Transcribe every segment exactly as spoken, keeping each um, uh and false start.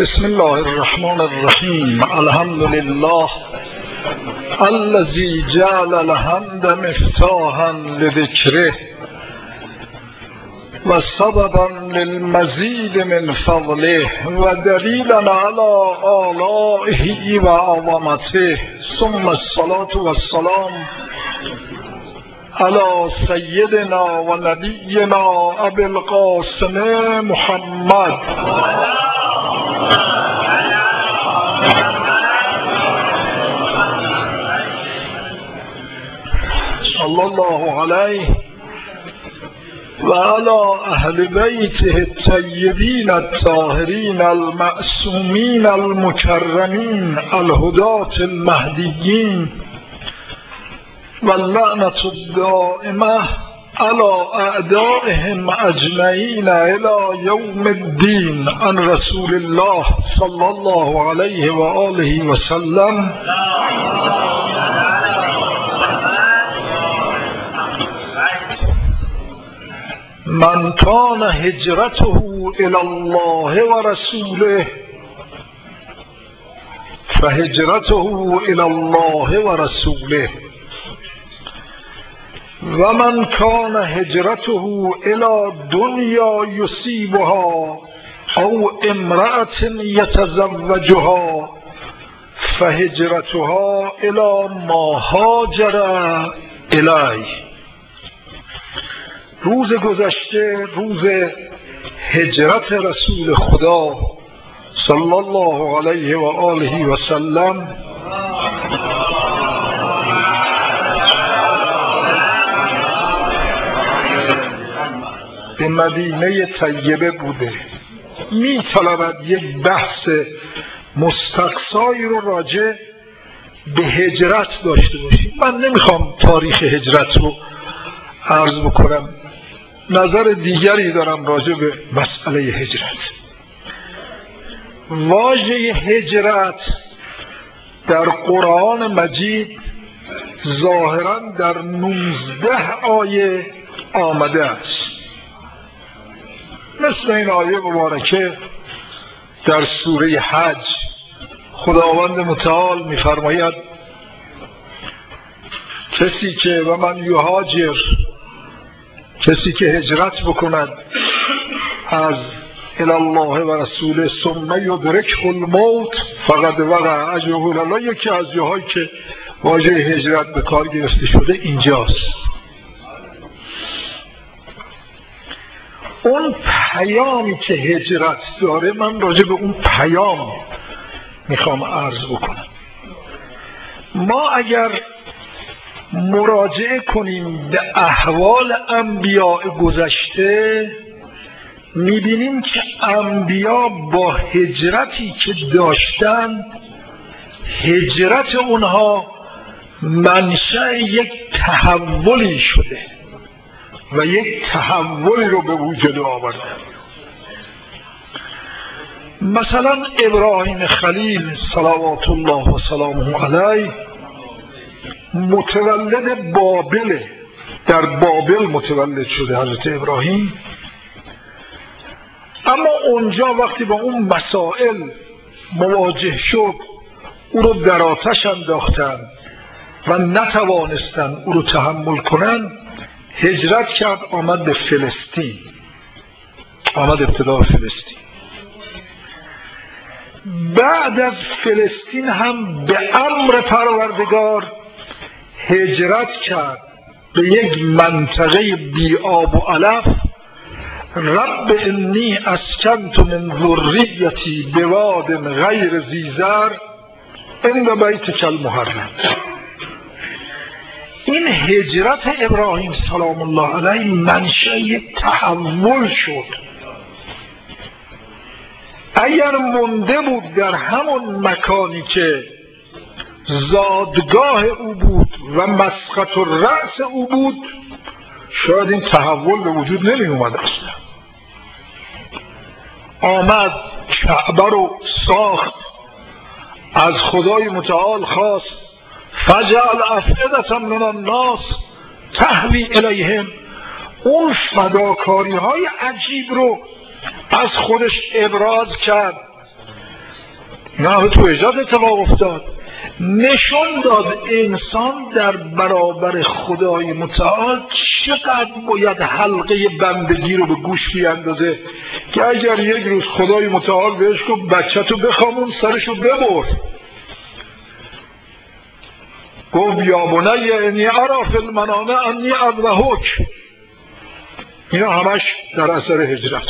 بسم الله الرحمن الرحیم. الحمد لله الذي جعل الحمد مفتاحا لذکره و سببا للمزید من فضله و دلیلا علی آلائه و عظمته، ثم الصلاة والسلام علی سیدنا و نبینا ابی القاسم محمد صلی الله علیه و علی اهل بیته الطیبین الطاهرین المعصومین المکرمین الهداة المهدیین و اللعنة الدائمة على اعدائهم اجمعین الى یوم الدین. عن رسول الله صلی الله علیه و آله و سلم من کان هجرته الی الله و رسوله فهجرته الی الله و رسوله و من کان هجرته الی دنیا یصیبها او امرأة یتزوجها فهجرتها الی ما هاجر الیه. روز گذشته روز هجرت رسول خدا صلی الله علیه و آله و سلم به مدینه طیبه بوده. می طلبد یک بحث مستقصایی رو راجع به هجرت داشته باشیم. من نمیخوام تاریخ هجرت رو عرض بکنم، نظر دیگری دارم راجع به مسئله هجرت. واژه هجرت در قرآن مجید ظاهراً در نوزده آیه آمده است، مثل این آیه مبارکه در سوره حج. خداوند متعال می‌فرماید کسی که و من یهاجر، کسی که هجرت بکند از الی الله و رسوله ثم یدرکه الموت فقد وقع اجره الی الله. یکی از جاهایی که واژه هجرت به کار گرفته شده اینجاست. اون پیامی که هجرت داره، من راجع به اون پیام میخوام عرض بکنم. ما اگر مراجعه کنیم به احوال انبیاء گذشته، میبینیم که انبیا با هجرتی که داشتن، هجرت اونها منشأ یک تحولی شده و یک تحولی رو به وجود آورده. مثلا ابراهیم خلیل صلوات الله و سلامه علیه متولد بابل، در بابل متولد شده حضرت ابراهیم. اما اونجا وقتی با اون مسائل مواجه شد، او رو در آتش انداختن و نتوانستن او رو تحمل کنن، هجرت کرد، آمد به فلسطین، آمد ابتدا فلسطین. بعد از فلسطین هم به امر پروردگار هجرت کرد به یک منطقه بی آب و علف. رب انی اسکنت من ذریتی بواد غیر ذی زرع عند بیتک المحرم. این هجرت ابراهیم سلام الله علیه منشأ یک تحول شد. اگر مونده بود در همون مکانی که زادگاه او بود و مسقط الرأس او بود، شاید این تحول به وجود نمی اومد اصلا. آمد کعبه رو ساخت، از خدای متعال خواست فجعل افئدة من الناس تهوی الیهم. اون فداکاری های عجیب رو از خودش ابراز کرد نه همه تو هجرت اتفاق افتاد. نشون داد انسان در برابر خدای متعال چقدر باید حلقه بندگی رو به گوش بیاندازه که اگر یک روز خدای متعال بهش گفت بچه‌تو بخوامون سرشو ببر، گفت یا بنی انی اری فی المنام انی اذبحک. اینا همش در اثر هجرت.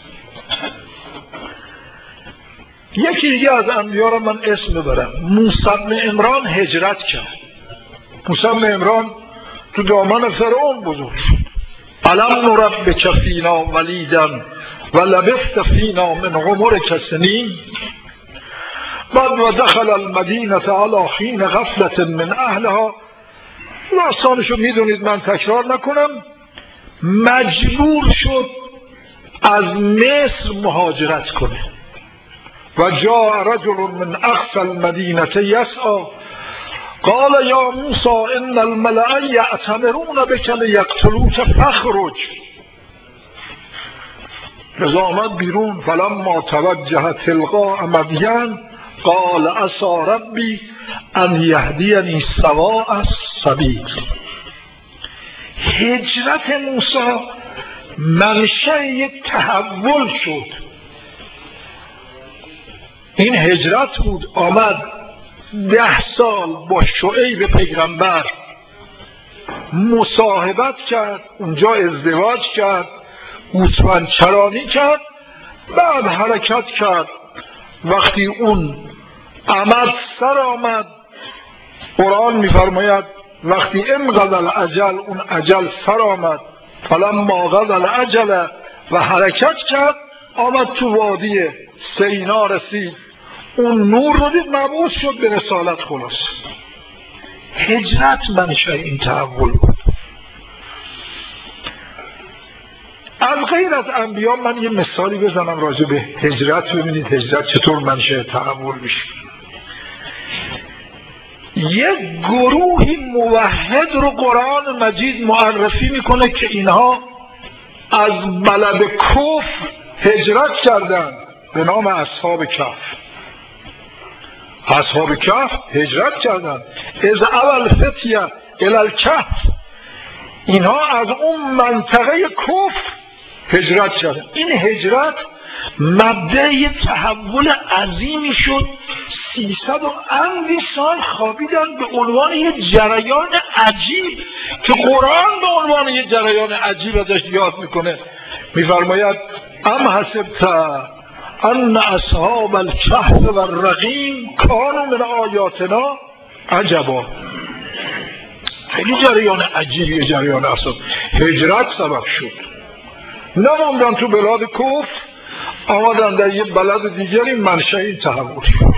یکی دیگه از انبیا رو من اسم ببرم، موسی بن عمران هجرت کرد. موسی بن عمران تو دامن فرعون بزرگ شد. الم نربک فینا ولیدا و لبثت فینا من عمرک سنین. بعد و دخل المدینه علی حین غفلة من اهلها. داستانشو میدونید، من تکرار نکنم. مجبور شد از مصر مهاجرت کنه و جاء رجل من اقصى المدینه یسعی قال یا موسی ان الملأ یأتمرون بک لیقتلوک فاخرج. رضا آمد بیرون. فلما توجه تلقاء مدین قال عسى ربی ان یهدینی سواء السبیل. هجرت موسی منشأ یک تحول شد. این هجرت بود. آمد ده سال با شعیب پیغمبر مصاحبت کرد، اونجا ازدواج کرد، گوسفند چرانی کرد، بعد حرکت کرد. وقتی اون امد سر آمد، قرآن میفرماید وقتی انقضى الاجل، اون اجل سر آمد، فلما قضى الاجل و حرکت کرد، آمد تو وادی سینا رسید، اون نور رو دید، مبعوث شد به رسالت. خلاص هجرت منشأ این تحول بود. از غیر از انبیا من یه مثالی بزنم راجع به هجرت، ببینید هجرت چطور منشأ تحول میشه. یک گروهی موحد رو قرآن مجید معرفی میکنه که اینها از بلد کفر هجرت کردند به نام اصحاب کهف. اصحاب کهف هجرت کردند. از اول فتیه الی الکهف، اینها از اون منطقه کفر هجرت کردند. این هجرت مبدأ تحول عظیمی شد. سیصد و اندی سال خوابیدن به عنوان یه جریان عجیب که قرآن به عنوان یه جریان عجیب ازش یاد میکنه. میفرماید ام حسبت ان اصحاب الکهف و الرقیم کانوا من آیاتنا عجبا. خیلی جریان عجیبی، جریان اصلا هجرت سبب شد. نموندن تو بلاد کفر، آمدن در یه بلد دیگری، منشأ این تحول شد.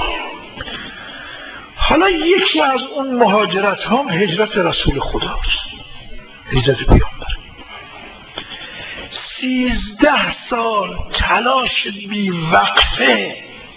حالا یکی از اون مهاجرت هم هجرت رسول خداست، هجرت پیامبر. سیزده سال تلاش بی وقفه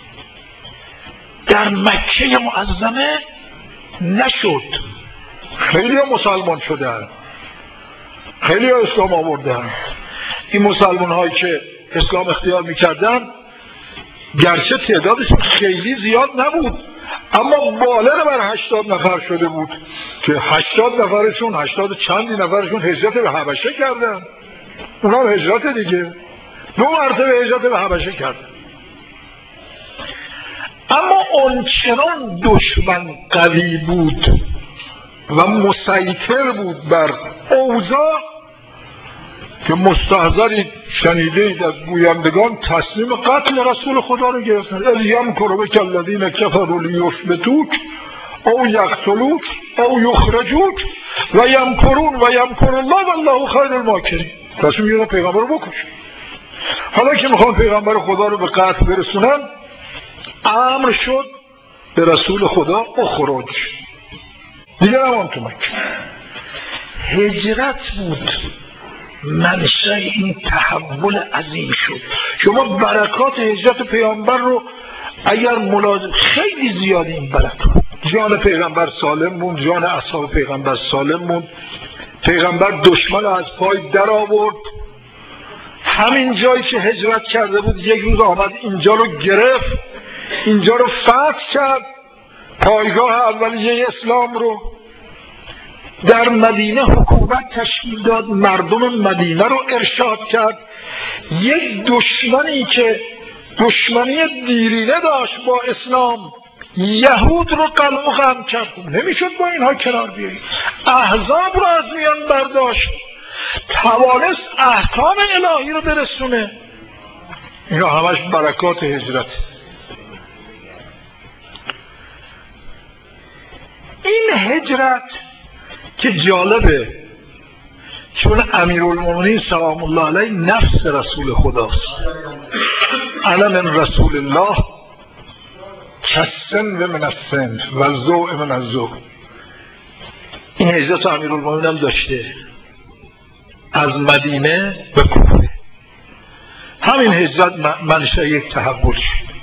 در مکه معظمه نشد. خیلی ها مسلمان شدن، خیلی ها اسلام آوردن. این مسلمان هایی که اسلام اختیار میکردن گرچه تعدادشون خیلی زیاد نبود، اما بالغ بر هشتاد نفر شده بود که هشتاد نفرشون هشتاد چندی نفرشون هجرت به حبشه کردن. اونا هم هجرت دیگه، دو مرتبه هجرت به حبشه کردن. اما اونچنان دشمن قوی بود و مسیطر بود بر اوضاع که مستحضری شنیدید از گویندگان تصمیم قتل رسول خدا رو گرفتن. اذ یمکر بک الذین کفروا لیثبتوک او یقتلوک او یخرجوک و یمکرون و یمکر الله والله خیر الماکرین. تصمیم گرفتن پیغمبر رو بکشن. حالا که میخوان پیغمبر خدا رو به قتل برسونن، امر شد به رسول خدا اخرج، دیگه نمان تو مکه. هجرت بود منشأ این تحول عظیم شد. شما برکات هجرت پیامبر رو اگر ملاحظه، خیلی زیاد این برکات. جان پیغمبر سالم موند، جان اصحاب پیغمبر سالم موند، پیغمبر دشمن از پای در آورد. همین جایی که هجرت کرده بود یک روز آمد اینجا رو گرفت، اینجا رو فتح کرد، پایگاه اولیه اسلام رو در مدینه حکومت تشکیل داد، مردم مدینه رو ارشاد کرد. یک دشمنی که دشمنی دیرینه داشت با اسلام، یهود رو قلم و خم کرد، نمیشد با اینها کنار بیایی. احزاب رو از میان برداشت، توانست احکام الهی رو برسونه. اینا همش برکات هجرت. این هجرت که جالبه، چون امیرالمومنین سلام الله علیه نفس رسول خداست. انا من رسول الله کسن و من السن و زوء من الزوء. این هجرت امیرالمومنین هم داشته از مدینه به کوفه. همین هجرت منشأ یک تحول شد.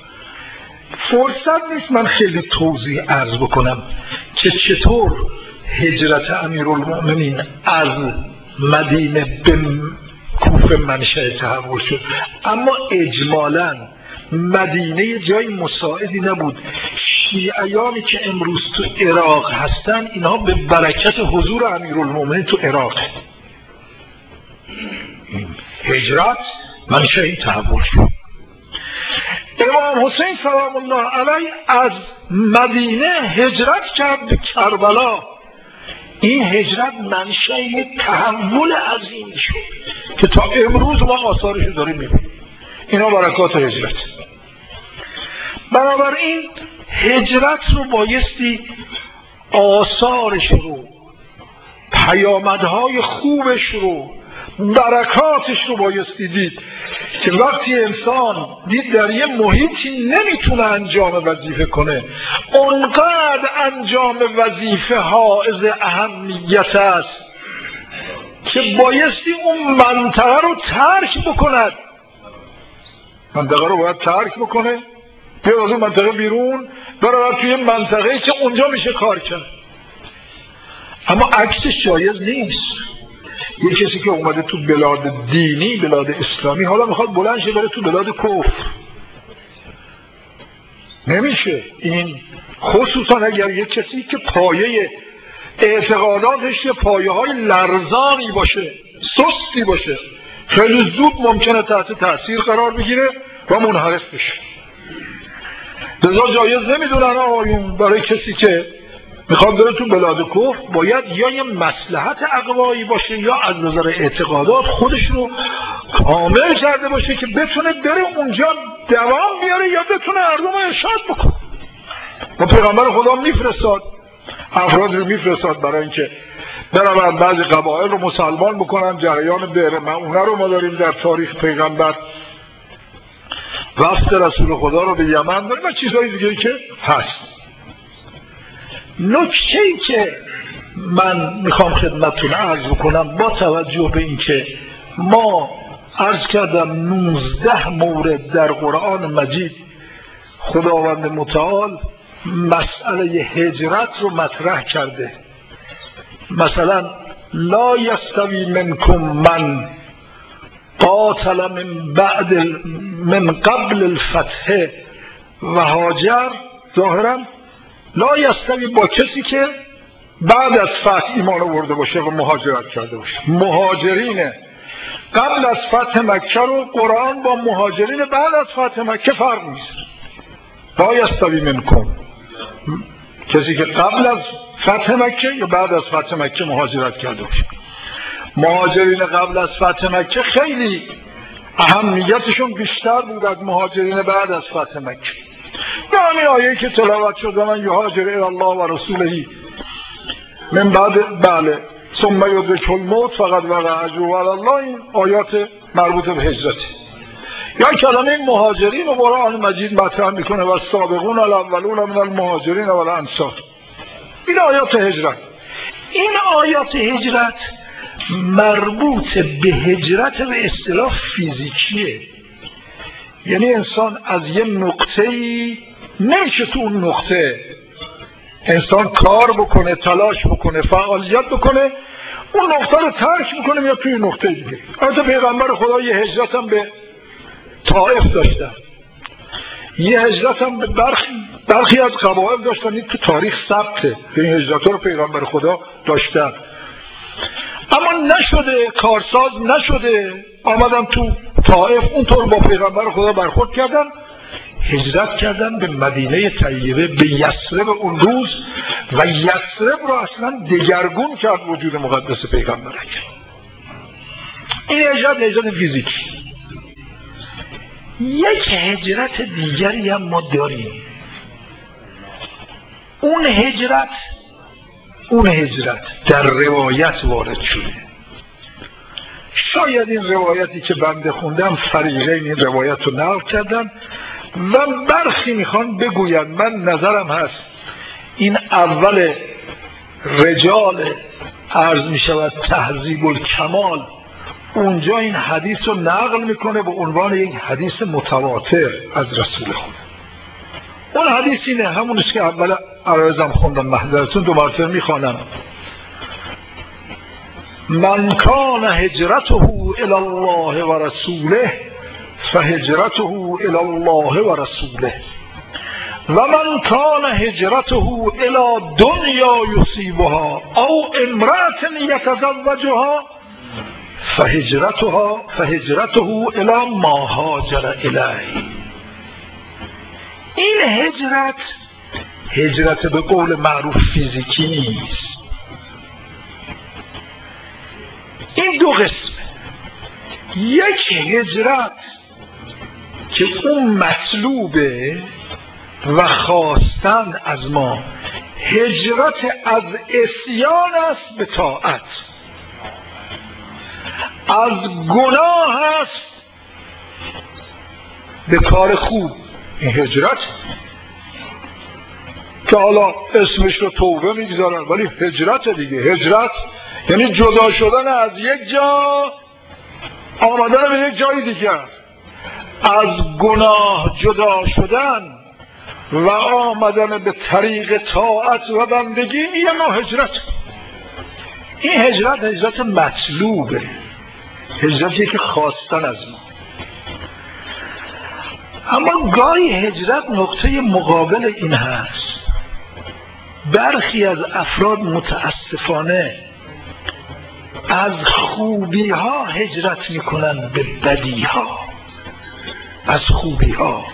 فرصت نیست من خیلی توضیح عرض بکنم که چطور هجرت امیرالمومنین از مدینه به کوفه منشأ تحول شد، اما اجمالاً مدینه جای مساعدی نبود. شیعیانی که امروز تو عراق هستن، اینها به برکت حضور امیرالمومنین تو عراق. هجرت منشأ این تحول شد. امام حسین سلام الله علیه از مدینه هجرت کرد به کربلا. این هجرت منشأ یک تحول عظیم شد که تا امروز ما آثارش رو داریم میبینیم. اینا برکات هجرت. بنابراین هجرت رو بایستی آثارش رو، پیامدهای خوبش رو، برکاتش رو بایستی دید که وقتی انسان دید در یه محیطی نمیتونه انجام وظیفه کنه، اونقدر انجام وظیفه حائز اهمیت است که بایستی اون منطقه رو ترک بکند. منطقه رو باید ترک بکنه، بیاد از اون منطقه بیرون، برای توی منطقه‌ای که اونجا میشه کار کرد. اما عکسش جایز نیست. یه کسی که اومده تو بلاد دینی، بلاد اسلامی، حالا میخواد بلند شه بره تو بلاد کفر، نمیشه. این خصوصا اگر یه کسی که پایه اعتقاداتش یه پایه های لرزانی باشه، سستی باشه، خیلی زود ممکنه تحت تاثیر قرار بگیره و منحرف بشه. لذا جایز نمیدونن آقایون برای کسی که میخواد بره تو بلاد کفر باید یا یه مصلحت عقلایی باشه یا از نظر اعتقادات خودش رو کامل کرده باشه که بتونه بره اونجا دوام بیاره یا بتونه مردم رو ارشاد بکنه. و پیغمبر خدا میفرستاد افراد رو میفرستاد برای اینکه برن بعضی قبایل رو مسلمان بکنن. جریان بئر معونه رو ما داریم در تاریخ پیغمبر، وفد رسول خدا رو به یمن داریم و چیزهای دیگه که هست. نکته‌ای که من میخوام خدمتتون عرض بکنم، با توجه به اینکه ما عرض کردم نوزده مورد در قرآن مجید خداوند متعال مسئله هجرت رو مطرح کرده. مثلا لا یستوی منکم من قاتل من بعد من قبل الفتح و هاجر، ظاهرا لا یستوی با کسی که بعد از فتح ایمان آورده باشه و مهاجرت کرده باشه. مهاجرین قبل از فتح مکه رو قرآن با مهاجرین بعد از فتح مکه فرق می‌کنه. لا یستوی منکم، کسی که قبل از فتح مکه یا بعد از فتح مکه مهاجرت کرده باشه. مهاجرین قبل از فتح مکه خیلی اهمیتشون بیشتر بود از مهاجرین بعد از فتح مکه. یعنی آیه‌ای که تلاوت شد من یهاجر الی الله و رسوله من بعد بله ثم یدرک الموت فقط وقع اجره علی الله، این آیات مربوط به هجرت. یا کلمه مهاجرین رو قرآن مجید مطرح میکنه و سابقون الاولون من المهاجرین و الانصار. این آیات هجرت. این آیات هجرت مربوط به هجرت به اصطلاح فیزیکیه. یعنی انسان از یه نقطه‌ای نمیشه تو اون نقطه انسان کار بکنه، تلاش بکنه، فعالیت بکنه، اون نقطه رو ترک میکنه میاد توی نقطه دیگه. البته پیغمبر خدا یه هجرت هم به طائف داشتن. یه هجرت هم برخی, برخی از قبایل داشتن، این تو تاریخ ثبته که این هجرت ها رو پیغمبر خدا داشتن، اما نشده، کارساز نشده، آمدن تو طائف اونطور با پیغمبر خدا برخورد کردن، هجرت کردن به مدینه طیبه، به یثرب اون روز، و یثرب رو اصلا دگرگون کرد وجود مقدس پیغمبر اکرم. این هجرت هجرت فیزیکی. یک هجرت دیگری هم ما داریم، اون هجرت اون هجرت در روایت وارد شده. شاید این روایتی که بنده خوندم فریقین این روایت رو نقل کردن و برخی میخوان بگوین، من نظرم هست این اول رجال عرض میشود تهذیب الکمال اونجا این حدیث رو نقل میکنه به عنوان یک حدیث متواتر از رسول خدا. اون حدیث اینه، همونیست که اول عرایزم خوندم، محضرتون دو مرتبه میخوانم: من کان هجرته الی الله و رسوله فهجرته الی الله و رسوله و من کان هجرته الی دنیا یصیبها او امرأة یتزوجها فهجرتها فهجرته الی ما هاجر الیه. این هجرت هجرت به قول معروف فیزیکی نیست. این دو قسم، یک هجرت که اون مطلوبه و خواستن از ما، هجرت از عصیان است به طاعت، از گناه است به کار خوب. این هجرت که حالا اسمش رو توبه میگذارن ولی هجرت دیگه. هجرت یعنی جدا شدن از یک جا آمدن به یک جای دیگر، از گناه جدا شدن و آمدن به طریق طاعت و بندگی، این نوع هجرت. این هجرت هجرت مطلوبه، هجرتی که خواستن از ما. اما گاهی هجرت نقطه مقابل این هست. برخی از افراد متاسفانه از خوبی ها هجرت میکنن به بدی ها. از خوبی ها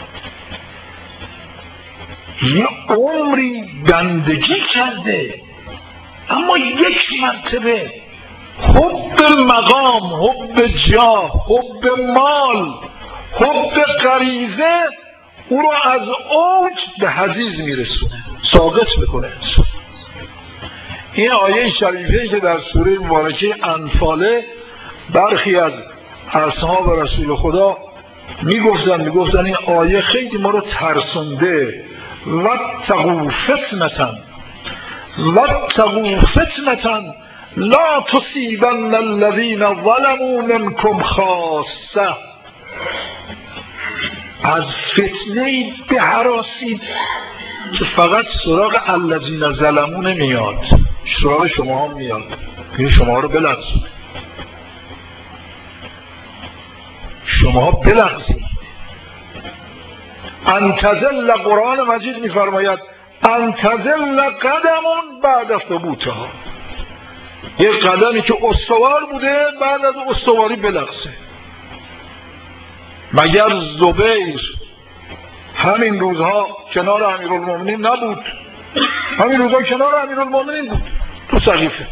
یه عمری بندگی کرده، اما یک مرتبه حب مقام، حب جاه، حب مال، حب غریزه او رو از اوج به حضیض میرسونه، ساقط میکنه. این آیه شریفه که در سوره مبارکه انفاله برخی از اصحاب رسول خدا میگفتن میگفتن این آیه خیلی ما رو ترسونده. واتقوا فتنة واتقوا فتنة لا تصیبن الذین ظلموا منکم خاصة. از فتنه بهراسید که فقط سراغ الذین ظلموا نمیاد، سراغ شما هم میاد، این شما رو بلغزید، شما بلغزید. انتزل قرآن مجید میفرماید انتزل قدمون بعد ثبوتها، یه قدمی که استوار بوده بعد از استواری بلغزه. مگر زبیر همین روزها کنار امیرالمومنین نبود؟ همین روزها کنار امیرالمومنین بود تو سقیفه.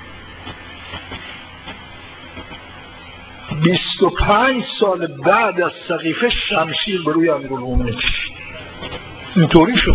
بیست و پنج سال بعد از سقیفه شمشیر به روی امیرالمومنین کشید. اینطوری شد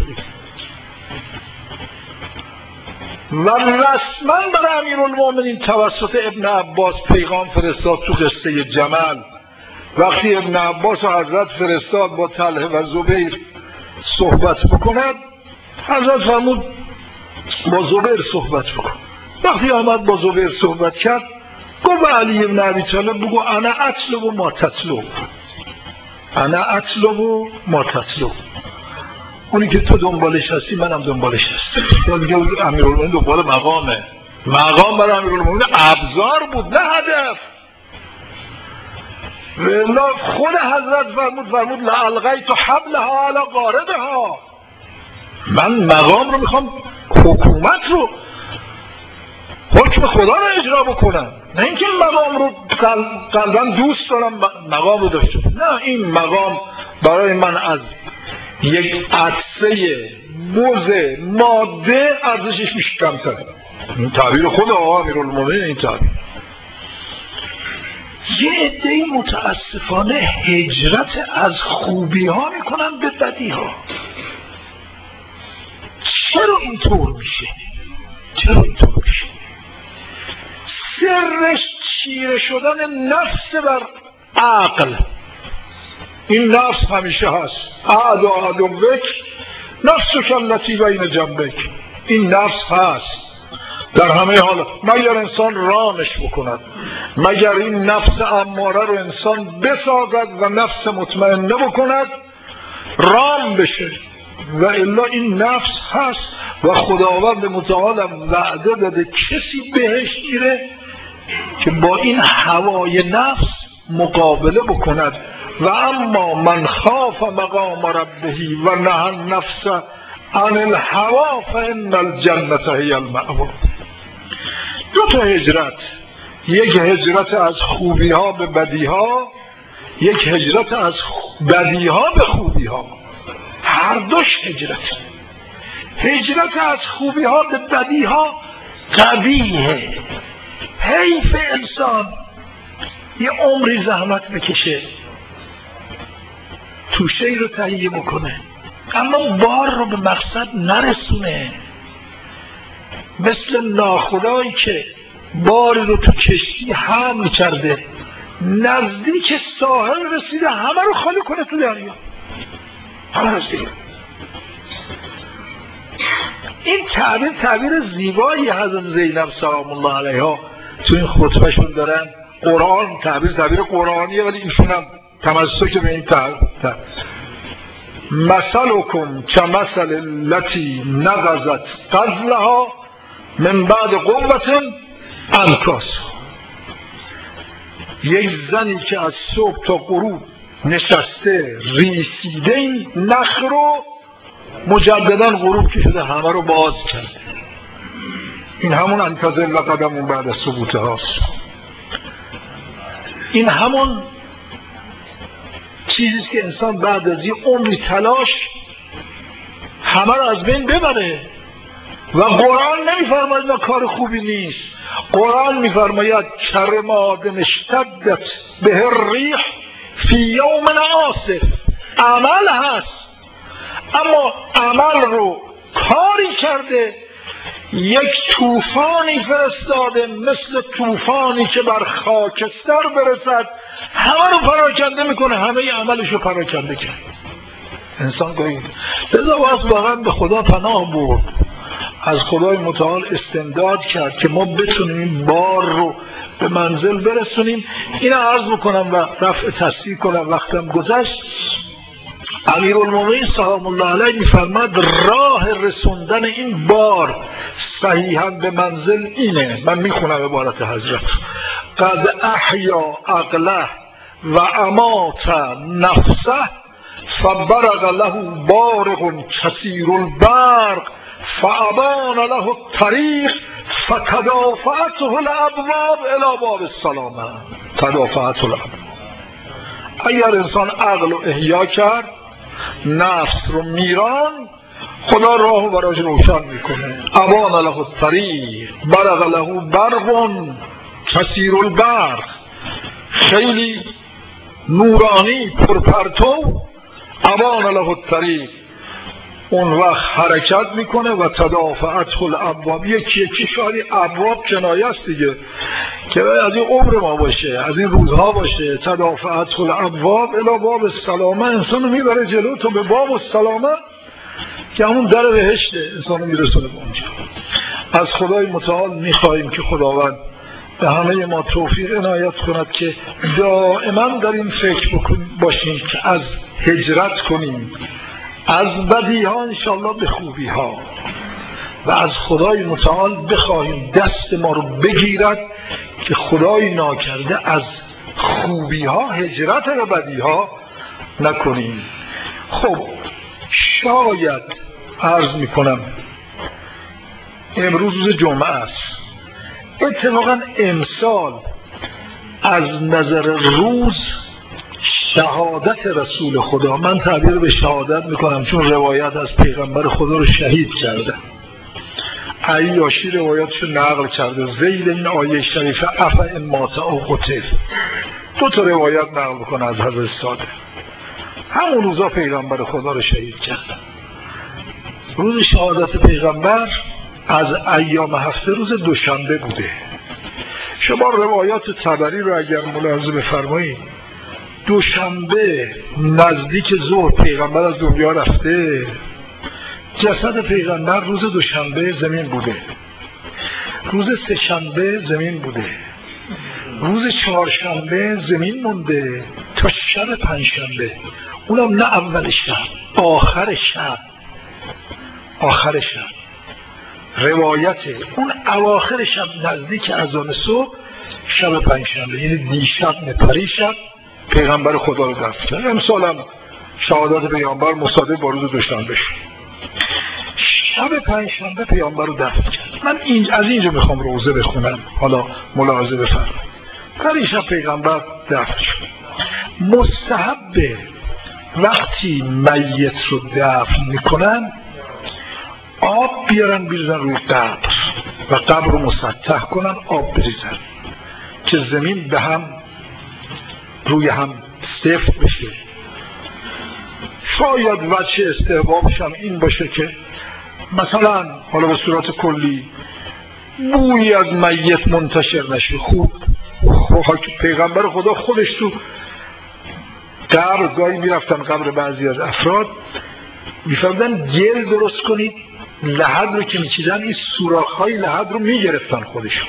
و رسما برای امیرالمومنین توسط ابن عباس پیغام فرستاد تو قصه جمل. وقتی ابن عباس و حضرت فرستاد با طلحه و زبیر صحبت بکند، حضرت فرمود با زبیر صحبت بکن. وقتی آمد با زبیر صحبت کرد، گفت علی ابن ابی طالب بگو انا اطلب و ما تطلب، انا اطلب و ما تطلب، اونی که تو دنبالش هستی منم دنبالش هستم. یا دیگه امیرالمومنین دنبال مقامه، مقام برای امیرالمومنین ابزار بود نه هدف. و خود حضرت فرمود فرمود لالقیت حبلها علی غاربها، من مقام رو میخوام، حکومت رو، حکم خدا رو اجرا بکنم، نه اینکه مقام رو قلبا دوست دارم مقام رو داشته، نه، این مقام برای من از یک عطسه بز ماده ارزشش میشه کمتر. این تعبیر خود آقا امیرالمومنین. این تعبیر یه عده‌ای متاسفانه هجرت از خوبی ها میکنن به بدی ها. چرا اینطور میشه؟ چرا اینطور میشه؟ سرش چیره شدن نفس بر عقل. این نفس همیشه هست. اعد و عدوک نفس کلتی بین جنبک. این نفس هست در همه حال، مگر انسان رامش بکند، مگر این نفس اماره رو انسان بسازد و نفس مطمئنه بکند رام بشه، و الا این نفس هست و خداوند متعالم وعده داده کسی بهش میره که با این هوای نفس مقابله بکند. و اما من خاف مقام ربه و نهى النفس عن الهوى فان الجنة هی المأوى. دو تا هجرت، یک هجرت از خوبی ها به بدی ها، یک هجرت از بدی ها به خوبی ها، هر دوش هجرت. هجرت از خوبی ها به بدی ها قبیحه. حیف انسان یه عمری زحمت بکشه توشه رو تهیه بکنه اما بار رو به مقصد نرسونه، مثل ناخدایی که باری رو تو کشتی حمل کرده نزدیک ساحل رسیده همه رو خالی کنه تو دریا، همه رسیده. این تعبیر تعبیر زیبایی حضرت زینب سلام الله علیها تو این خطبهشون دارن. قرآن تعبیر تعبیر قرآنیه ولی ایشون هم تمسک به این تعبیر. مثلکم کمثل التی نقضت غزلها من بعد قوة انکاس. یک زنی که از صبح تا غروب نشسته ریسیده این نخ رو مجددا غروب که شده همه رو باز کرده. این همون انتظل قدمون بعد از ثبوته هاست. این همون چیزیست که انسان بعد از یه عمری تلاش همه رو از بین ببره. و قرآن نمیفرماید نه کار خوبی نیست. قرآن میفرماید کرماد اشتدت به الریح فی یوم عاصف. عمل هست اما عمل رو کاری کرده، یک طوفانی فرستاده مثل طوفانی که بر خاکستر برسد همه رو پراکنده میکنه، همه عملش رو پراکنده کرد. انسان گوید لذا باید واقعا به خدا پناه برد، از خدای متعال استمداد کرد که ما بتونیم این بار رو به منزل برسونیم. این عرض بکنم و رفع تصدیق کنم، وقتم گذشت. امیرالمومنین سلام الله علیه میفرماد راه رسوندن این بار صحیحا به منزل اینه. من میخونم عبارت حضرت: قد احیا عقله و امات نفسه فبرق له بارق کثیر البرق فابان له الطریق فتدافعته الابواب الی باب السلامه. تدافعته الابواب. اگر انسان عقل رو احیا کرد، نفس رو میران، خدا راه براش روشن میکنه. ابان له الطریق برق له برق کثیر البرق. خیلی نورانی پرپرتو. ابان له الطریق اون وقت حرکت میکنه و تدافعته الابواب. یکی یکی شاری ابواب کنایه است دیگه که از این عمر ما باشه، از این روزها باشه. تدافعته الابواب الی باب السلامه. انسانو میبره جلو تو به باب السلامه که همون در بهشته، انسانو میرسونه به اونجا. از خدای متعال میخواهیم که خداوند به همه ما توفیق عنایت کند که دائما در این فکر باشیم که از هجرت کنیم از بدی ها انشاءالله به خوبی ها، و از خدای متعال بخواهیم دست ما رو بگیرد که خدای ناکرده از خوبی ها هجرت و بدی ها نکنیم. خب شاید عرض میکنم امروز روز جمعه است، اتفاقا امسال از نظر روز شهادت رسول خدا، من تعبیر به شهادت میکنم چون روایت از پیغمبر خدا رو شهید کرده، عیاشی روایاتشو نقل کرده زیل این آیه شریفه اف ان مات او قتل، دو تا روایت نقل میکنه از حضرت صادق. همون روزا پیغمبر خدا رو شهید کرده. روز شهادت پیغمبر از ایام هفته روز دوشنبه بوده. شما روایات طبری رو اگر ملاحظه بفرمایید، دوشنبه نزدیک ظهر پیغمبر از دنیا رفته، جسد پیغمبر روز دوشنبه زمین بوده، روز سه‌شنبه زمین بوده، روز چهارشنبه زمین مونده تا شب پنجشنبه، اونم نه اول شب، آخر شب. آخر شب روایت اون اواخر شب نزدیک اذان صبح شب پنجشنبه، یعنی دیشب نه پریشب پیغمبر خدا رو دفن کرد. امسال هم شهادت پیغمبر مصادف با روز دوشنبه شد. شب پنجشنبه پیغمبر رو دفن کرد. من این از اینجا میخوام روزه بخونم، حالا ملاحظه بفرمایید. پریشب پیغمبر دفن شد. مستحب وقتی میت رو دفن میکنن آب بیارن بریزن روی قبر و قبر رو مسطح کنن، آب بریزن که زمین به هم روی هم سفت بشه. شاید وجه استحبابش هم این باشه که مثلا حالا به صورت کلی بویی از میت منتشر نشه. خوب پیغمبر خدا خودش تو قبر گاهی میرفتن، قبر بعضی از افراد میفردن گل درست کنید، لحد رو که میچیدن این سوراخ‌های لحد رو میگرفتن خودشون.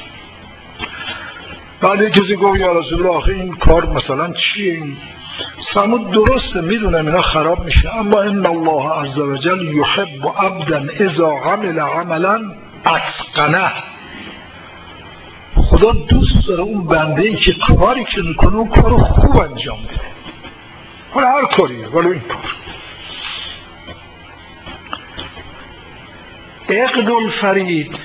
بعد کسی گفت یا رسول الله آخه این کار مثلا چیه؟ این فرمود درسته میدونم اینا خراب میشه، اما ان الله عز وجل یحب عبدا اذا عمل عملا اتقنه. خدا دوست داره اون بنده ای که کاری که میکنه اون کارو خوب انجام بده، حالا هر کاریه، ولی این کار. عقد الفرید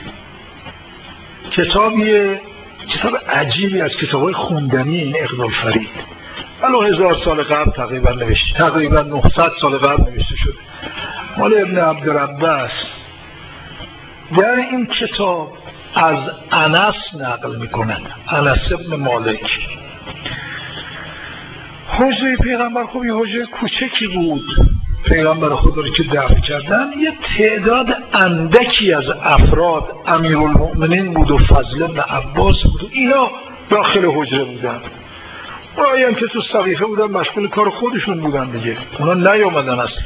کتابیه، کتاب عجیبی از کتابای خوندنی این عقد الفرید، ولو هزار سال قبل تقریبا نوشته، تقریبا نهصد سال قبل نوشته شده، مال ابن عبدالرب است. در این کتاب از انس نقل میکنن، انس ابن مالک. حجره پیغمبر خب یه حجره کوچکی بود، پیغمبر خدا رو که دفن کردن یه تعداد اندکی از افراد، امیرالمؤمنین بود و فضل بن عباس بود و اینا داخل حجره بودن. اونایی هم که تو سقیفه بودن مشغول کار خودشون بودن دیگه، اونا نیامدن اصلا.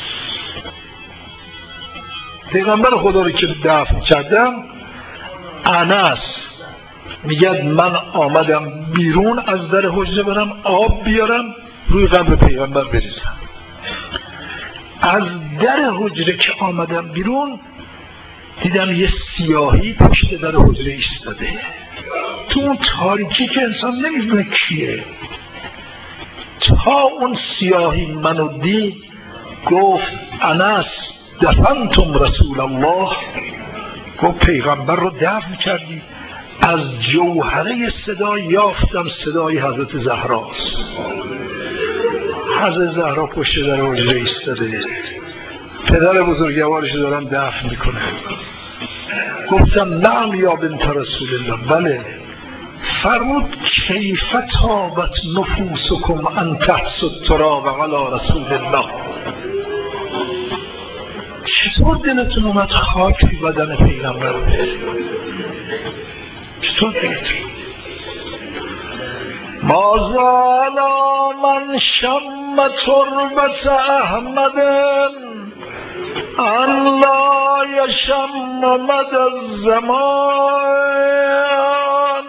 پیغمبر خدا رو که دفن کردن، انس میگه من آمدم بیرون از در حجره برم آب بیارم روی قبر پیغمبر بریزم. از در حجره که آمدم بیرون دیدم یه سیاهی پشت در حجره ایستاده، تو اون تاریکی که انسان نمیدونه کیه. تا اون سیاهی منو دید گفت انس دفنتم رسول الله، گفت پیغمبر رو دفن کردی. از جوهره صدا یافتم صدای حضرت زهراست. حضرت زهرا پشت در حجره ایستاده، پدر بزرگوارش دارن دفن میکنه. گفتم نعم یا بنت رسول الله، بله. فرمود کیف طابت نفوسکم ان تحسوا التراب علی رسول الله، چطور دلتون اومد خاک بی بدن پیغمبر رو بریزید؟ چطور دلتون؟ ما زال من شم تربت احمد ان لا یشم مد الزمان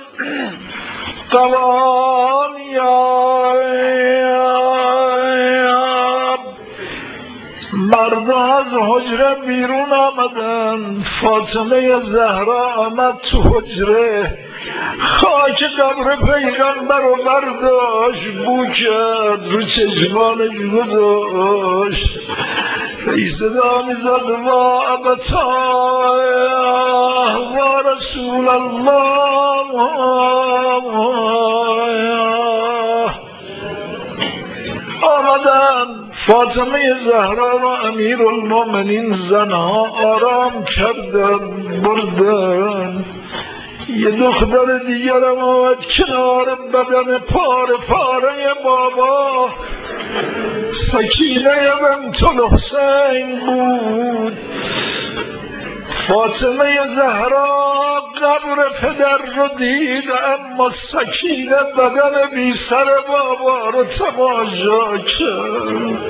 قوانیا. مردا از حجره بیرون آمدن، فاطمه زهرا آمد تو حجره، خاک قبر پیغمبر رو برداشت، بو کرد رو چشمانش گذاشت، ای صدا میزد وا ابتاه و رسول الله. آمدن فاطمه زهرا را امیر المؤمنین زنها آرام کردن بردن. یه دختر دیگرم آمد کنار بدن پاره پاره بابا، سکینه بنت الحسین بود. فاطمه زهرا قبر پدر رو دید، اما سکینه بدن بی سر بابا رو تماشا کرد.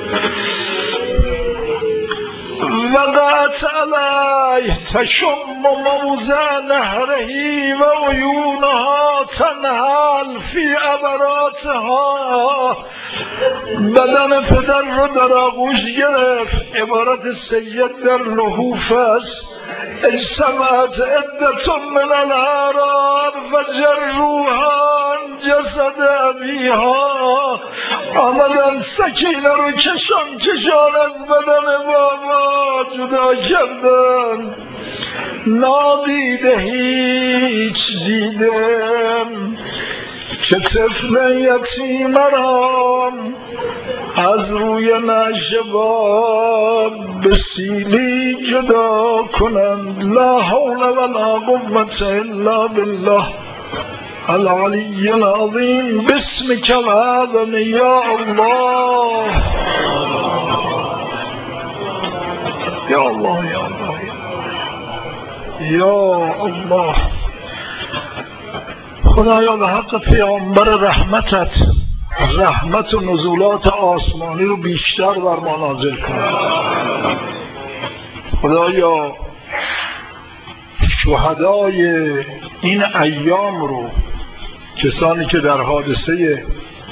وقعت علیه تشم موضع نهرهی و عیونها تنهل فی عبراتها. بدن پدر رو در آغوش گرفت. عبارت سید در لحوف است. اجتمعت عدة من الأعراب فجروها عن جسد أبيها. آمدن سکینه رو کشان کشان از بدن بابا جدا کردن. نادیده هیچ دیدم که طفل یتیم را از روی نشباب به سیلی جدا کنند. لا حول ولا قوة الا بالله العلی العظیم. بسمک العظیم یا الله یا الله یا الله یا الله. خدایا به حق پیامبر رحمتت رحمت و نزولات آسمانی رو بیشتر بر ما نازل کن. خدایا شهدای این ایام رو، کسانی که در حادثه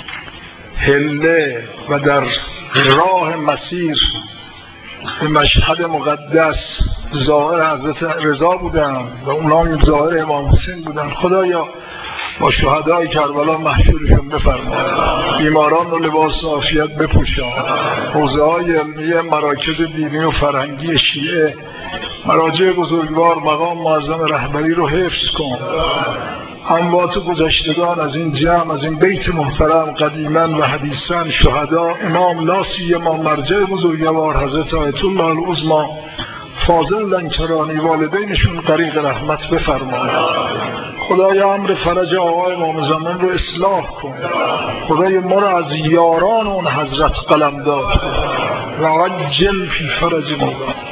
حله و در راه مسیر به مشهد مقدس ظاهر حضرت رضا بودن و اونا هم ظاهر امام حسین بودن، خدایا با شهدای کربلا محشورشون بفرما. بیماران رو لباس عافیت بپوشان. حوزه های علمیه، مراکز دینی و فرهنگی شیعه، مراجع بزرگوار، مقام معظم رهبری رو حفظ کن. اموات گذشتگان از این جمع، از این بیت محترم قدیما و حدیثا، شهدا، امام لاسی، امام مرجع بزرگوار حضرت آیت الله العظمی فاضل لنکرانی، والدینشون طریق رحمت بفرما. خدای امر فرج آقای امام زمان رو اصلاح کن. خدای ما رو از یاران اون حضرت قلمداد کن. و عجل فی فرج ما.